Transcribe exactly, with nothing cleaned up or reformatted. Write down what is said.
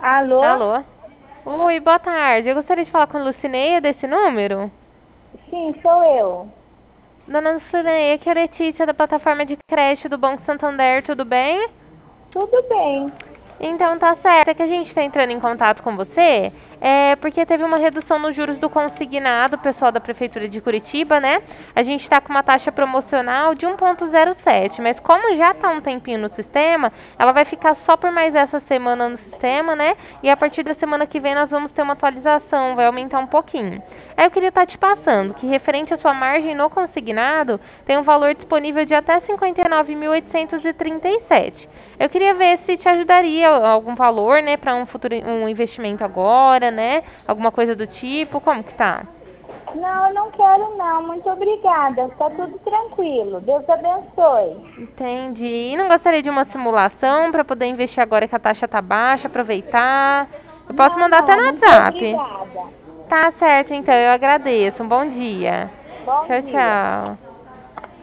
Alô? Alô? Oi, boa tarde. Eu gostaria de falar com a Lucineia desse número. Sim, sou eu. Dona Lucineia, aqui é a Letícia da plataforma de creche do Banco Santander, tudo bem? Tudo bem. Então tá certo. É que a gente está entrando em contato com você é porque teve uma redução nos juros do consignado, pessoal da Prefeitura de Curitiba, né? A gente está com uma taxa promocional de um vírgula zero sete, mas como já está um tempinho no sistema, ela vai ficar só por mais essa semana no sistema, né? E a partir da semana que vem nós vamos ter uma atualização, vai aumentar um pouquinho. Aí eu queria estar te passando que referente à sua margem no consignado, tem um valor disponível de até cinquenta e nove mil oitocentos e trinta e sete. Eu queria ver se te ajudaria algum valor, né, para um futuro um investimento agora, né? Alguma coisa do tipo. Como que tá? Não, eu não quero não. Muito obrigada. Tá tudo tranquilo. Deus abençoe. Entendi. E não gostaria de uma simulação para poder investir agora que a taxa tá baixa, aproveitar? Eu posso Não, mandar até não. no Muito WhatsApp. obrigada. Tá certo, então. Eu agradeço. Um bom dia. Bom Tchau, dia. tchau.